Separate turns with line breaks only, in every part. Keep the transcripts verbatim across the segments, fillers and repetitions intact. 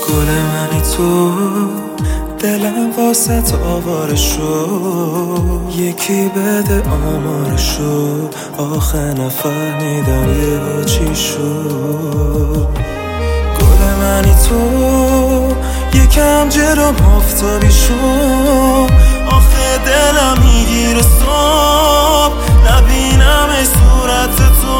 گل منی تو، دلم واسط آواره شو، یکی بده آمارشو، آخه نفهمیدم یه چی شد. گل منی تو، یکم جلوم آفتابی شو، آخه دلم میگیره صبح نبینم ای صورت تو.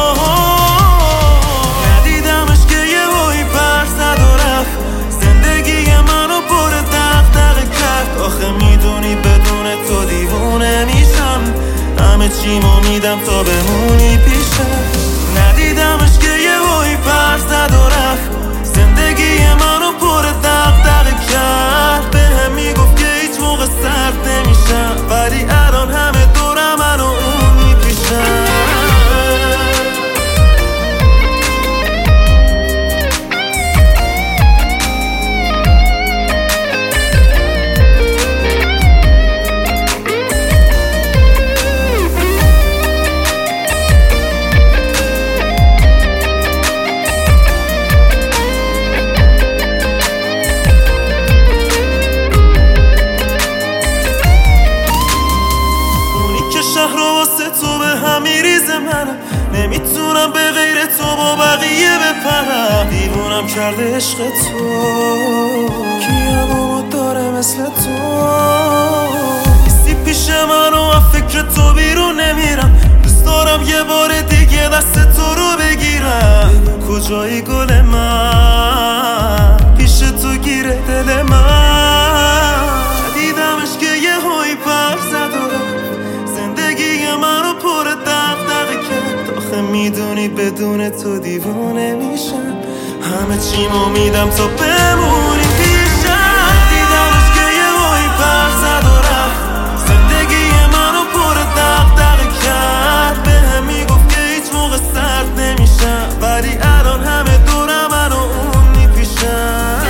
ندیدمش که یه بایی پر زد و رفت، زندگی منو پر دق دق کرد. آخه میدونی بدون تو دیوونه میشم، همه چیمو میدم تا بمونی پیشم. ندیدمش که یه بایی پر زد و رفت، زندگی منو پر دق دق کرد. به هم میگفت که هیچ موقع سرد نمیشم، ولی الان همه دورم منو اون میپیشم. شهر واسه تو به هم میریزه، منم نمیتونم به غیر تو با بقیه بپرم. دیوونم کرده عشق تو، کیامو داره مثل تو. نیستی پیش من و از فکر تو بیرون نمیرم، دوست دارم یه بار دیگه دست تو رو بگیرم. کجایی گل من، پیش تو گیره دل من. دیدمش که یه هایی پر زد و منو پر دق دق کرد. آخه میدونی بدون تو دیوونه میشم، همه چیمو میدم تا بمونی پیشم. دیدمش که یه بایی پر زد و رفت، زندگی منو پر دق دق کرد. به هم میگفت که هیچ موقع سرد نمیشم، ولی الان همه دورم منو اون میپیشم.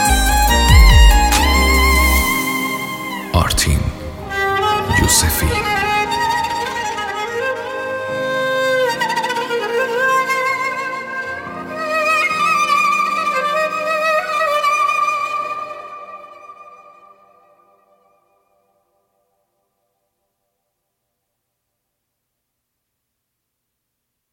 آرتین یوسفی.